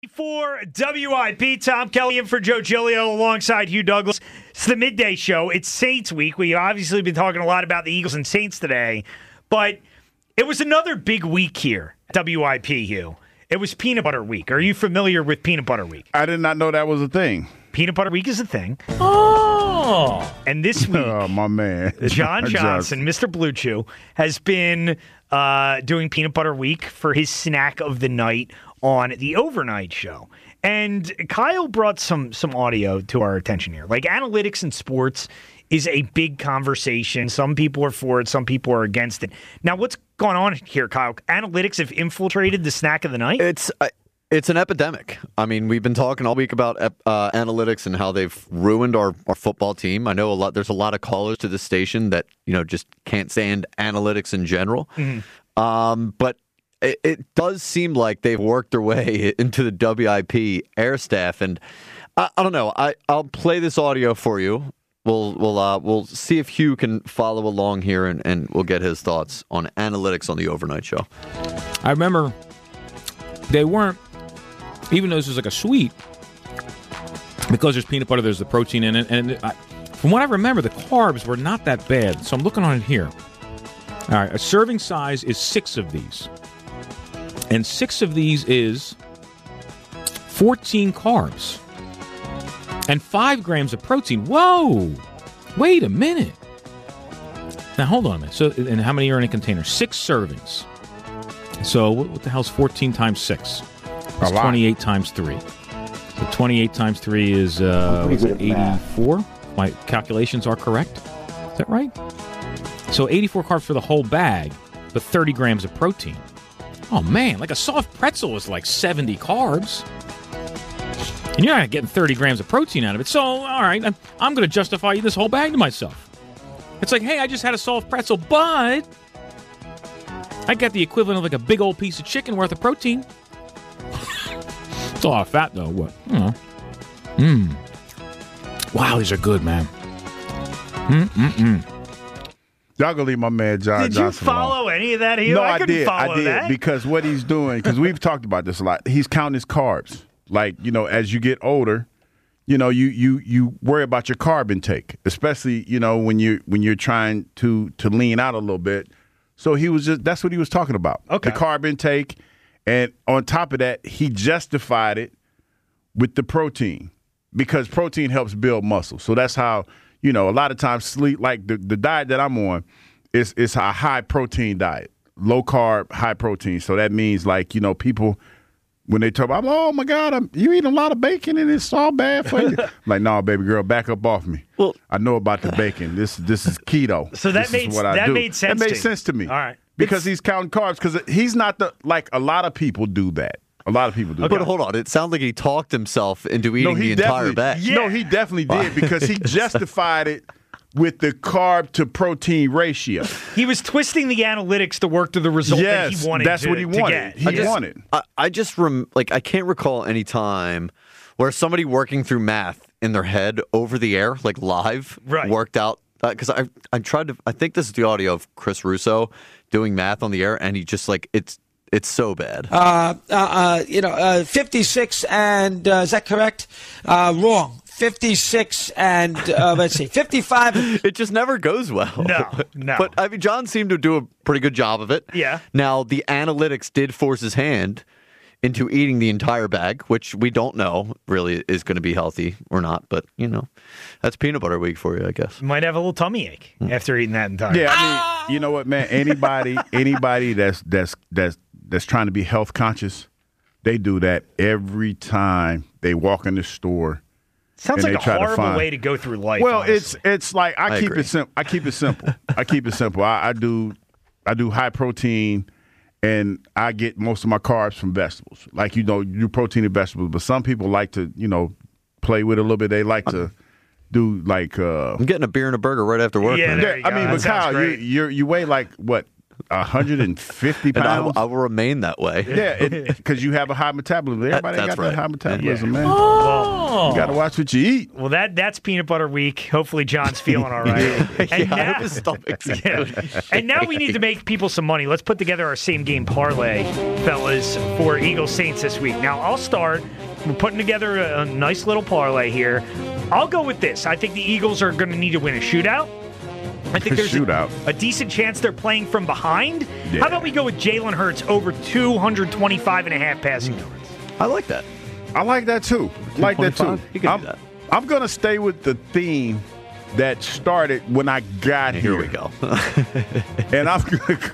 For WIP, Tom Kelly in for Joe Giglio alongside Hugh Douglas. It's the midday show. It's Saints week. We've obviously been talking a lot about the Eagles and Saints today, but it was another big week here at WIP, Hugh. It was Peanut Butter Week. Are you familiar with Peanut Butter Week? I did not know that was a thing. Peanut Butter Week is a thing. Oh. And this week, my man. John Johnson, Mr. Blue Chew, has been doing Peanut Butter Week for his snack of the night on the overnight show. And Kyle brought some audio to our attention here. Like, analytics in sports is a big conversation. Some people are for it, some people are against it. Now, what's going on here, Kyle? Analytics have infiltrated the snack of the night? It's an epidemic. I mean, we've been talking all week about analytics and how they've ruined our football team. I know there's a lot of callers to this station that, just can't stand analytics in general. Mm-hmm. But it does seem like they've worked their way into the WIP air staff, and I don't know. I'll play this audio for you. We'll see if Hugh can follow along here, and we'll get his thoughts on analytics on the overnight show. I remember they weren't, even though this was like a sweet, because there's peanut butter, there's the protein in it, and from what I remember, the carbs were not that bad. So I'm looking on it here. All right, a serving size is 6 of these. And 6 of these is 14 carbs and 5 grams of protein. Whoa! Wait a minute. Now, hold on a minute. So, and how many are in a container? 6 servings. So, what the hell's 14 times 6? It's 28 times 3. So, 28 times 3 is 84. My calculations are correct. Is that right? So, 84 carbs for the whole bag, but 30 grams of protein. Oh, man, like a soft pretzel is like 70 carbs. And you're not getting 30 grams of protein out of it. So, all right, I'm going to justify this whole bag to myself. It's like, hey, I just had a soft pretzel, but I got the equivalent of like a big old piece of chicken worth of protein. It's a lot of fat, though. What? Wow, these are good, man. Y'all gonna leave my man John Did Johnson you follow alone. any of that, Hugh? No, I I couldn't did. follow I did that. because what he's doing, because we've talked about this a lot. He's counting his carbs. Like, as you get older, you worry about your carb intake, especially when you're trying to lean out a little bit. So that's what he was talking about. Okay. The carb intake, and on top of that, he justified it with the protein because protein helps build muscle. So that's how. A lot of times sleep, like the diet that I'm on, is a high protein diet, low carb, high protein. So that means people, when they talk about, oh my God, you eat a lot of bacon and it's all bad for you. Like, no, baby girl, back up off me. Well, I know about the bacon. This is keto. So that made sense. That made sense to me. All right, because he's counting carbs. Because he's not a lot of people do that. A lot of people do. Okay. But hold on, it sounds like he talked himself into eating the entire bag. Yeah. No, he definitely did because he justified it with the carb to protein ratio. He was twisting the analytics to work to the result that he wanted. That's what he wanted. He wanted. I can't recall any time where somebody working through math in their head over the air, like live, worked out. Because I tried to. I think this is the audio of Chris Russo doing math on the air, and he just It's so bad. 56 and is that correct? Wrong. 56 and let's see, 55. It just never goes well. No. But I mean, John seemed to do a pretty good job of it. Yeah. Now the analytics did force his hand into eating the entire bag, which we don't know really is going to be healthy or not. But that's Peanut Butter Week for you, I guess. Might have a little tummy ache after eating that entire. Yeah, I mean, you know what, man? Anybody that's trying to be health conscious, they do that every time they walk in the store. Sounds like a horrible way to go through life. Well, honestly. it's like I keep it simple. I keep it simple. I do high protein, and I get most of my carbs from vegetables. Like you do protein and vegetables, but some people like to play with it a little bit. They like to do like. I'm getting a beer and a burger right after work. Yeah, man. there you go. I mean, but Kyle, you weigh like what? 150 And pounds. I will remain that way. Yeah, because you have a high metabolism. Everybody ain't That's got right. that high metabolism, man. Oh. You got to watch what you eat. Well, that's Peanut Butter Week. Hopefully, John's feeling all right. And I now- hope his stomach's Yeah. And now we need to make people some money. Let's put together our same game parlay, fellas, for Eagles Saints this week. Now, I'll start. We're putting together a nice little parlay here. I'll go with this. I think the Eagles are going to need to win a shootout. I think there's Shootout. a decent chance they're playing from behind. Yeah. How about we go with Jalen Hurts over 225.5 passing yards? I like that. I like that too. Like that too. 225? You can do that. I'm going to stay with the theme that started when I got here. Here we go. And I'm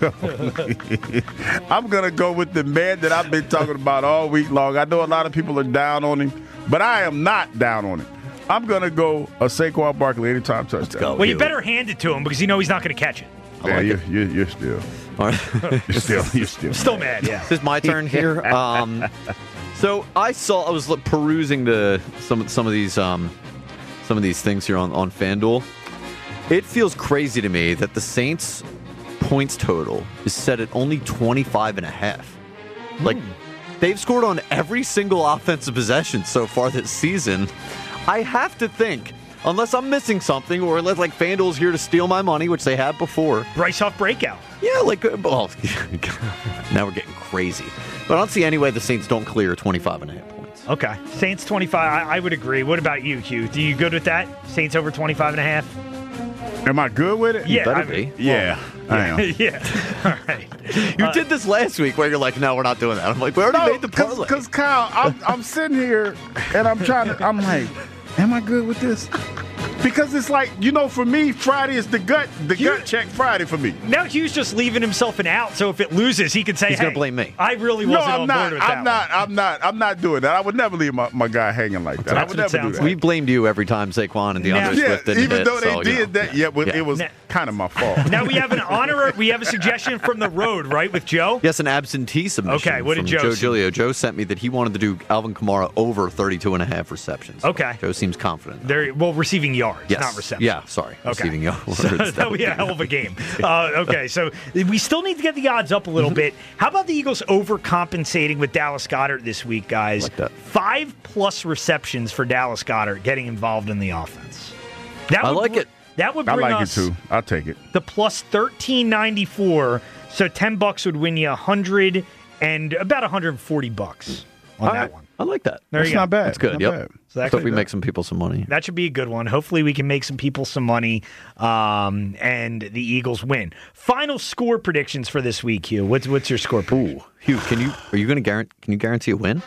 gonna go with the man that I've been talking about all week long. I know a lot of people are down on him, but I am not down on him. I'm gonna go a Saquon Barkley anytime touchdown. go. Well, you better hand it to him because you know he's not going to catch it. Yeah, you're still, All right. you're still. Still mad, yeah. This is my turn here. So I was perusing some of these things here on FanDuel. It feels crazy to me that the Saints' points total is set at only 25.5. Like they've scored on every single offensive possession so far this season. I have to think, unless I'm missing something, or unless like FanDuel's here to steal my money, which they have before. Bryce Huff breakout. Yeah, well, now we're getting crazy. But I don't see any way the Saints don't clear 25.5 points. Okay. Saints 25. I would agree. What about you, Q? Do you good with that? Saints over 25.5? Am I good with it? Yeah. better I be. mean, Yeah, I am. yeah. All right. You did this last week where you're like, no, we're not doing that. I'm like, we already made the parlay. Because Kyle, I'm sitting here and I'm like, am I good with this? Because it's like, for me, Friday is the gut check Friday for me. Now Hugh's just leaving himself an out, so if it loses, he can say, He's hey, gonna blame me. I really No, wasn't I'm on not. board with that I'm not doing that. I would never leave my guy hanging like that. I That's would what it never do sounds that. We blamed you every time Saquon and Now- DeAndre Yeah, Swift didn't even hit, though they so, did that, but it was Now- kind of my fault. Now we have we have a suggestion from the road, right, with Joe? Yes, an absentee submission. Okay, what did from Joe Joe say? Giglio. Joe sent me that he wanted to do Alvin Kamara over 32.5 receptions. Okay. Joe seems confident. They're receiving yards, Yes. not reception. Yeah, sorry. Okay. Receiving yards. So that would be a hell of a game. Okay, so we still need to get the odds up a little bit. How about the Eagles overcompensating with Dallas Goedert this week, guys? Like that. 5+ receptions for Dallas Goedert getting involved in the offense. That I would like it. That would I bring like it us too. I'll take it. the plus 1394. So $10 would win you 100 and about $140 on All that right. one. I like that. There That's you go. not bad. That's good. Not Yep. bad. So that Let's hope could- we make some people some money. That should be a good one. Hopefully, we can make some people some money, and the Eagles win. Final score predictions for this week, Hugh. What's your score prediction? Hugh, can you guarantee a win?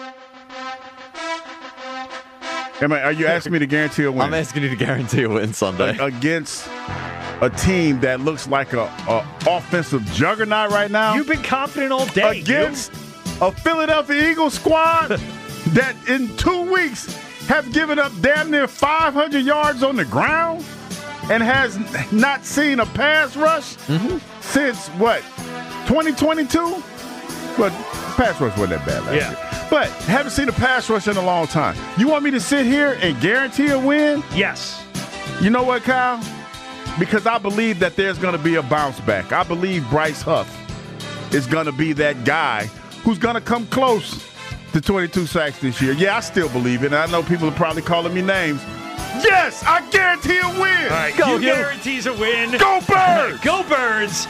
Are you asking me to guarantee a win? I'm asking you to guarantee a win Sunday. Against a team that looks like a offensive juggernaut right now. You've been confident all day. Against a Philadelphia Eagles squad that in 2 weeks have given up damn near 500 yards on the ground and has not seen a pass rush since, 2022? But pass rush wasn't that bad last year. But haven't seen a pass rush in a long time. You want me to sit here and guarantee a win? Yes. You know what, Kyle? Because I believe that there's going to be a bounce back. I believe Bryce Huff is going to be that guy who's going to come close to 22 sacks this year. Yeah, I still believe it. And I know people are probably calling me names. Yes, I guarantee a win. All right, Go, Hugh Hugh. guarantees a win. Go Birds! Go Birds!